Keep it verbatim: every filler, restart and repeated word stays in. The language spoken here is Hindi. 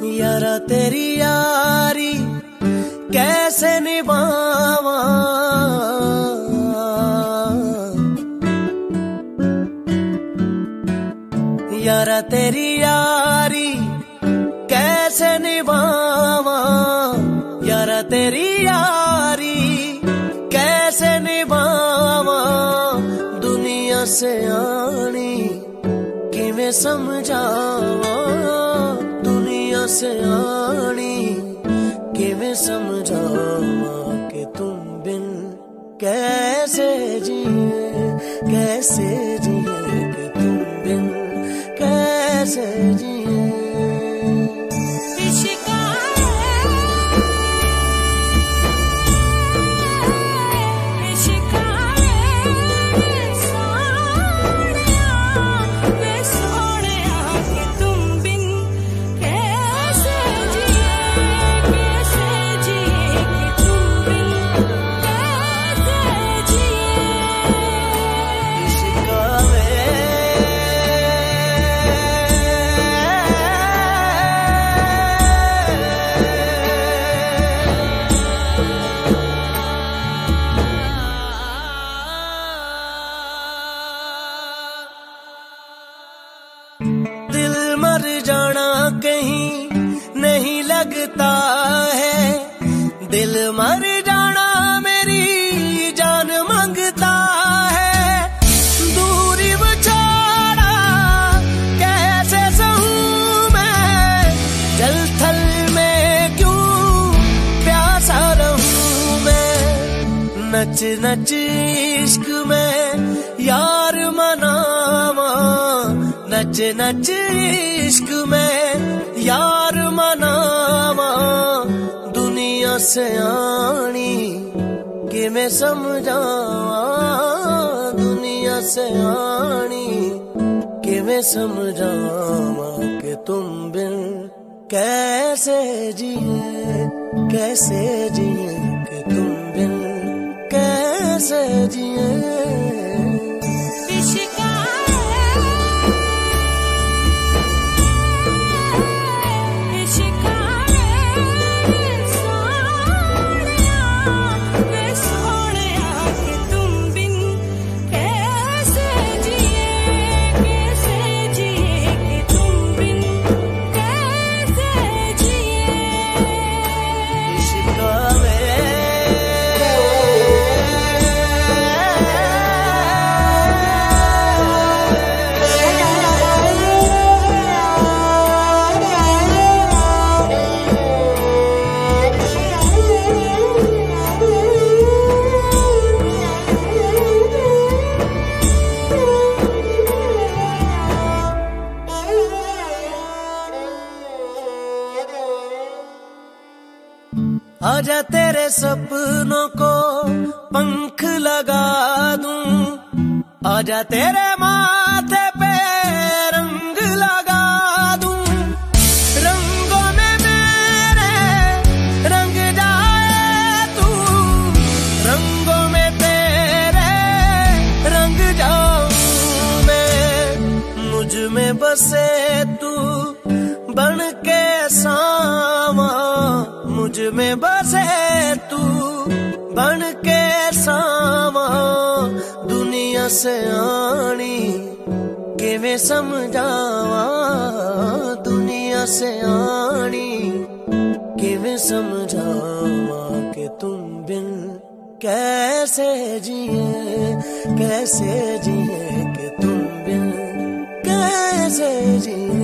यारा तेरी यारी कैसे निभावा, यारा तेरी यारी कैसे निभावा, यारा तेरी यारी कैसे निभावा। दुनिया से आनी किवें समझावा, दुनिया से आनी किवें समझावा कि तुम बिन कैसे जिए, कैसे जिए कि तुम बिन कैसे जिए। दिल मर जाना कहीं नहीं लगता है, दिल मर जाना मेरी जान मांगता है। दूरी बचाना कैसे सहूं मैं, जल थल में क्यों प्यासा रहूं मैं। नच नच इश्क में यार मनावा, नच नच इश्क में यार मनावा। दुनिया से आनी किवें समझावा, दुनिया से आनी किवें समझावा कि तुम बिन कैसे जिए, कैसे जिए कि तुम बिन कैसे जिए। आजा तेरे सपनों को पंख लगा दूं, आजा तेरे माथे पे रंग लगा दूं। रंगों में मेरे रंग जाए तू, रंगों में तेरे रंग जाऊं मैं। मुझ में बसे तू बन के सावा, मुझ में बसे तू बन के सावा। दुनिया से आनी किवें समझावा, दुनिया से आनी किवें समझावा कि तुम बिन कैसे जिए, कैसे जिए कि तुम बिन कैसे जिए।